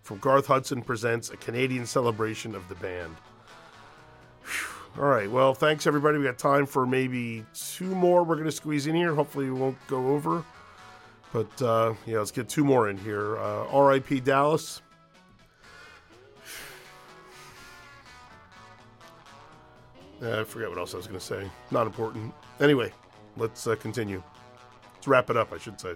from Garth Hudson presents a Canadian celebration of the band. Whew. All right, well, thanks, everybody. We got time for maybe 2 more we're going to squeeze in here. Hopefully we won't go over. But, yeah, let's get 2 more in here. R.I.P. Dallas. I forget what else I was going to say. Not important. Anyway, let's continue. Let's wrap it up, I should say.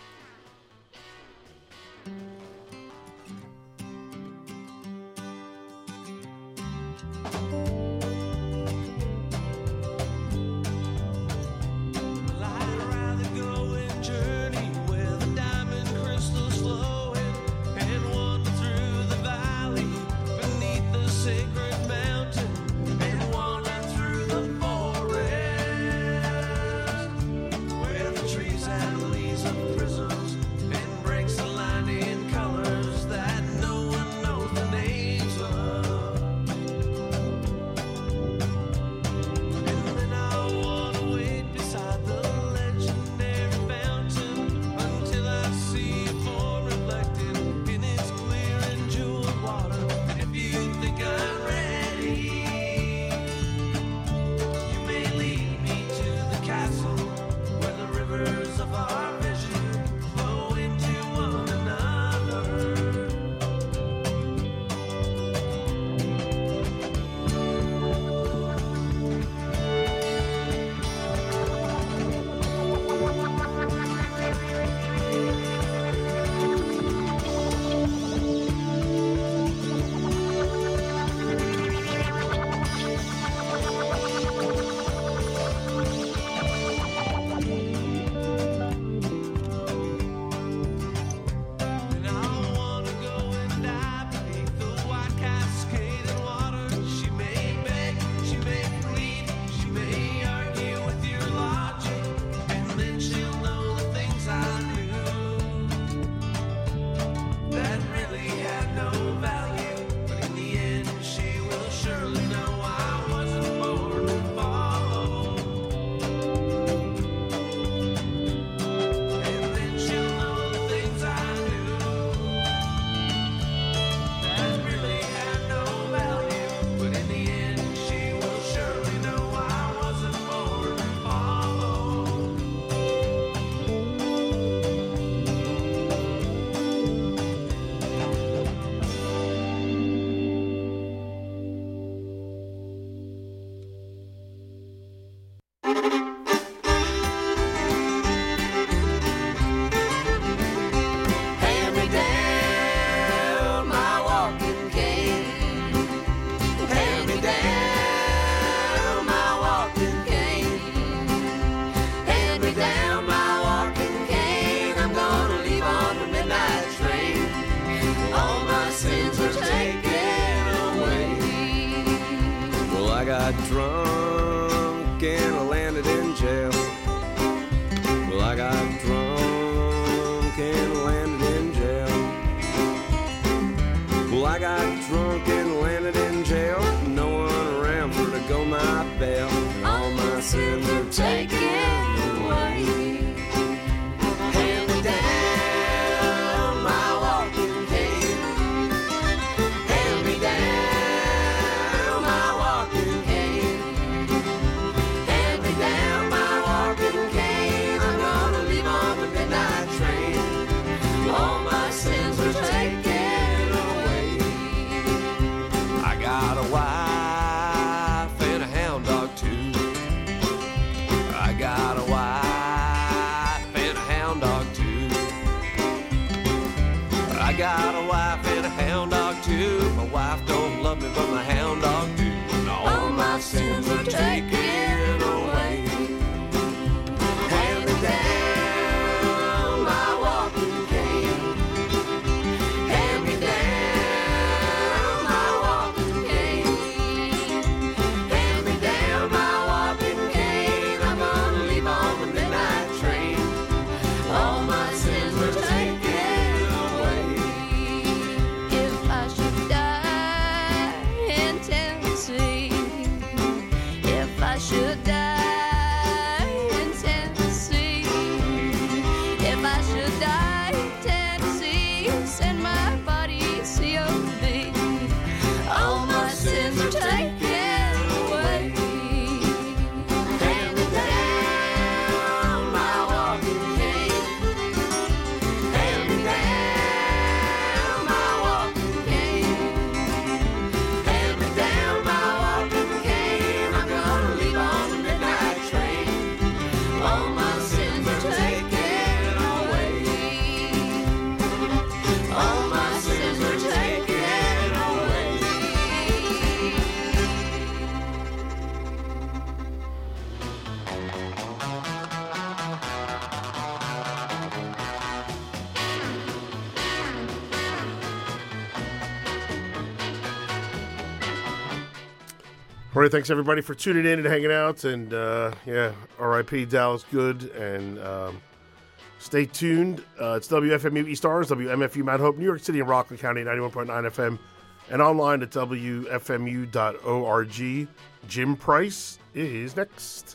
Drunk and I landed in jail. Well, I got drunk and I landed in jail. Well, I got drunk and landed in jail. No one around for to go my bail. And all my sins are taken away. Hand me down my walking cane. Hand me down my walking cane. Hand me down my walking cane. I'm gonna leave on the midnight train. All my sins are taken away. I got a wife and a hound dog too. I got a wife and a hound dog too. I got a wife and a hound dog too. My wife don't love me, but my hound dog do. And all my sins are taken away. Hand me down my walking cane. Hand me down my walking cane. Hand me down my walking cane. I'm gonna leave on the midnight train. All my sins were taken away. If I should die in Tennessee, if I should die All right, thanks everybody for tuning in and hanging out. And R.I.P. Dallas Good. And stay tuned. It's WFMU East Orange, WMFU Mount Hope, New York City and Rockland County, 91.9 FM, and online at WFMU.org. Jim Price is next.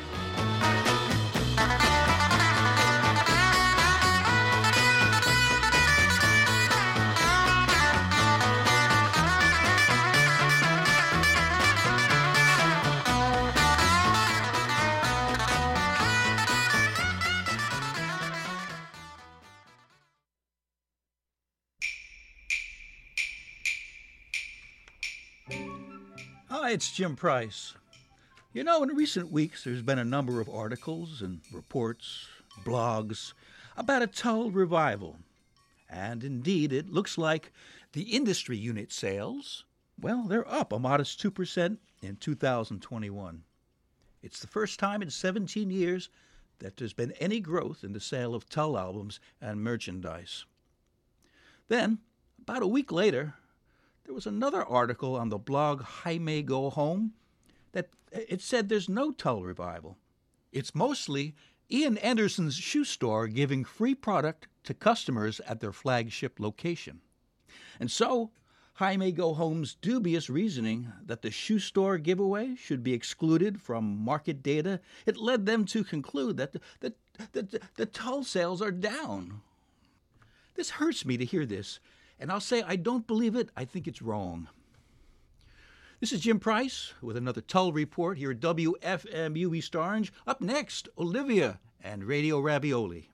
Hi, it's Jim Price. You know, in recent weeks, there's been a number of articles and reports, blogs, about a Tull revival. And indeed, it looks like the industry unit sales, well, they're up a modest 2% in 2021. It's the first time in 17 years that there's been any growth in the sale of Tull albums and merchandise. Then, about a week later, there was another article on the blog Jaime Go Home that it said there's no Tull revival. It's mostly Ian Anderson's shoe store giving free product to customers at their flagship location. And so, Jaime Go Home's dubious reasoning that the shoe store giveaway should be excluded from market data, it led them to conclude that the Tull sales are down. This hurts me to hear this. And I'll say I don't believe it. I think it's wrong. This is Jim Price with another Tull Report here at WFMU East Orange. Up next, Olivia and Radio Ravioli.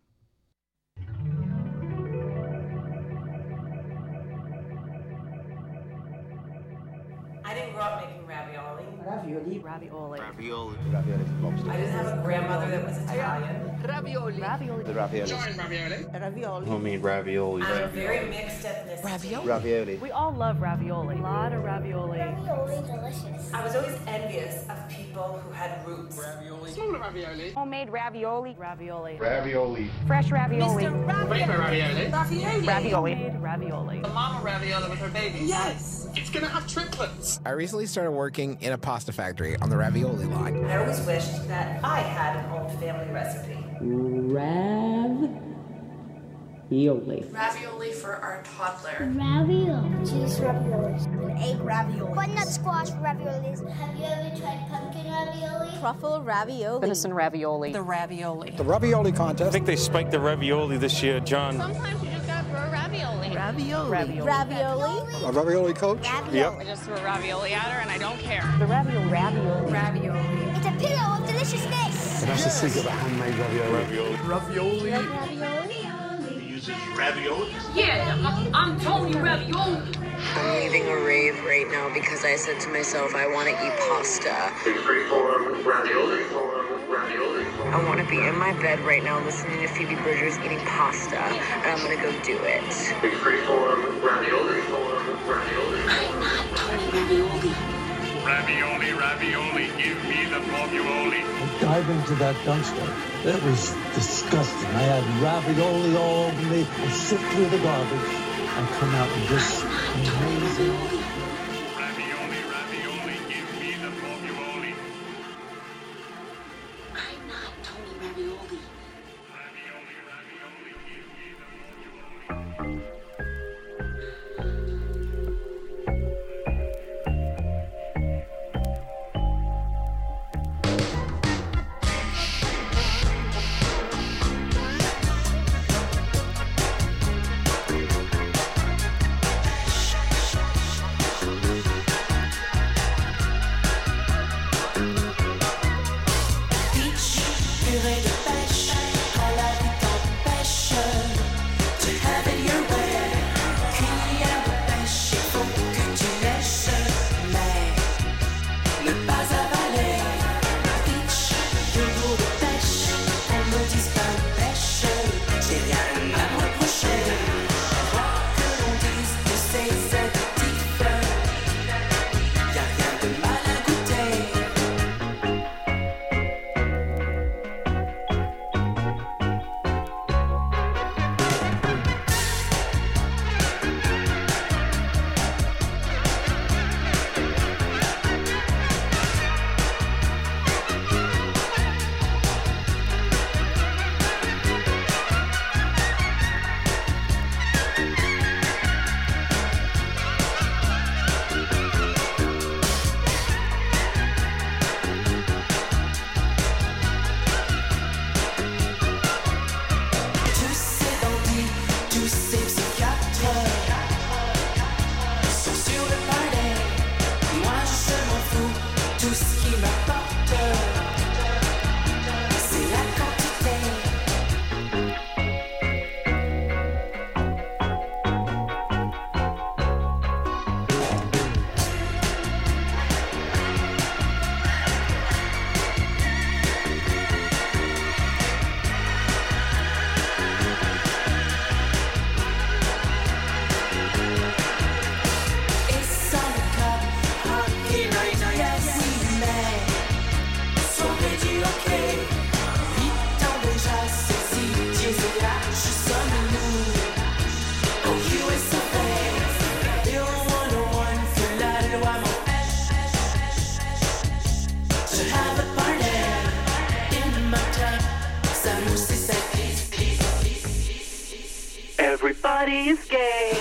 I didn't grow up making ravioli. Ravioli. Ravioli. Ravioli. Ravioli from lobster. I didn't have a grandmother that was Italian. Ravioli. Ravioli. The ravioli. Ravioli. Homemade ravioli. I'm a very mixed ethnicity. Ravioli. We all love ravioli. A lot of ravioli. Ravioli delicious. I was always envious of people who had roots. Homemade ravioli. Ravioli. Ravioli. Fresh ravioli. Ravioli. Ravioli. Made ravioli. Mama ravioli with her babies. Yes. I recently started working in a pasta factory on the ravioli line. I always wished that I had an old family recipe. Ravioli. Ravioli for our toddler. Ravioli. Cheese raviolis. An egg ravioli. Butternut squash raviolis. Have you ever tried pumpkin ravioli? Truffle ravioli. Venison ravioli. The ravioli. The ravioli contest. I think they spiked the ravioli this year, John. Sometimes you just gotta throw ravioli. Ravioli. Ravioli. Ravioli. A ravioli coach. Yep. I just threw ravioli at her and I don't care. The ravioli. Ravioli. Ravioli. It's a pillow of deliciousness. That's the secret of handmade ravioli. Ravioli. Ravioli. Yeah, I'm Tony Ravioli. I'm leaving a rave right now because I said to myself I want to eat pasta. I want to be in my bed right now listening to Phoebe Bridgers eating pasta, and I'm going to go do it. I'm not Tony Ravioli. Ravioli, give me the ravioli. Dive into that dumpster. It was disgusting. I had ravioli all over me. I sit through the garbage and come out with this amazing. Ravioli, give me the ravioli. I'm not Tony Ravioli. Ravioli, give me the ravioli. Raviolis gay.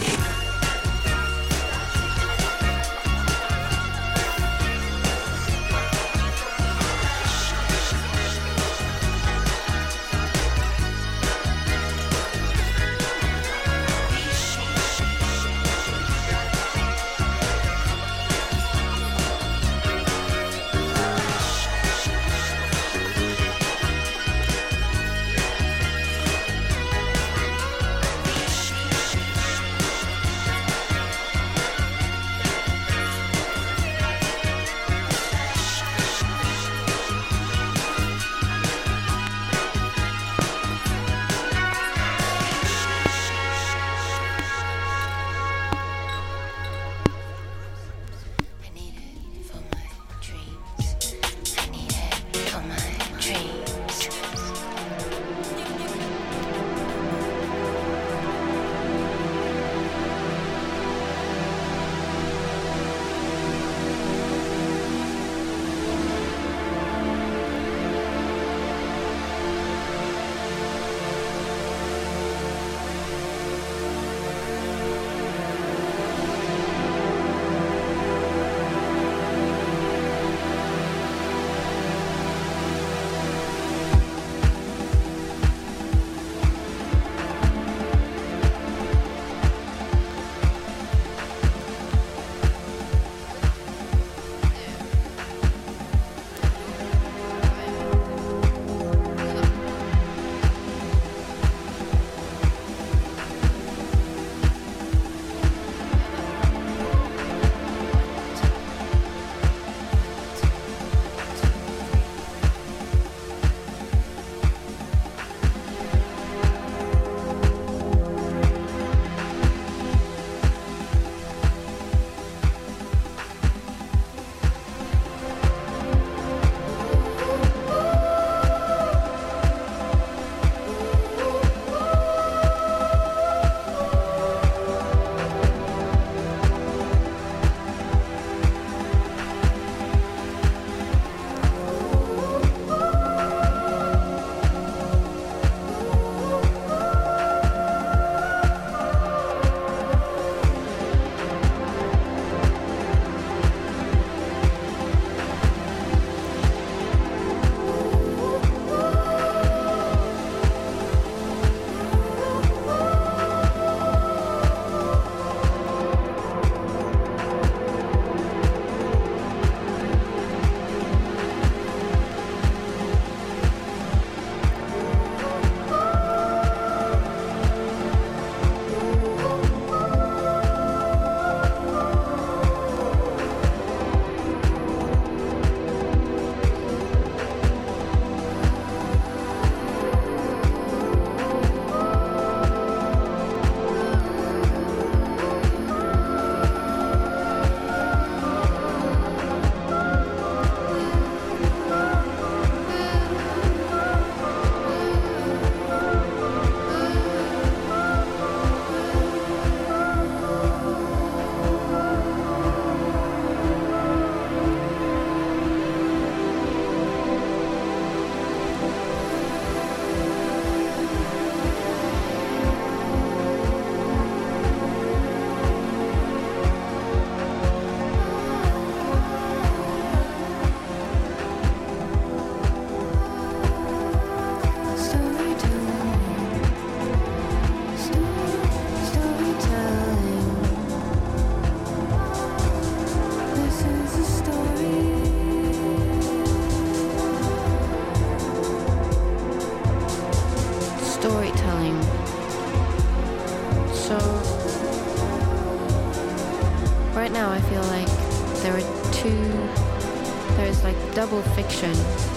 Double fiction.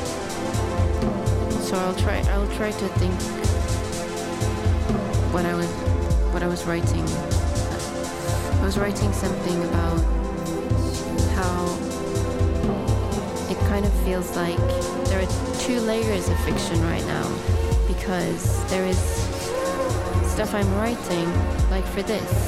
So I'll try to think what I was writing. I was writing something about how it kind of feels like there are two layers of fiction right now, because there is stuff I'm writing, like for this,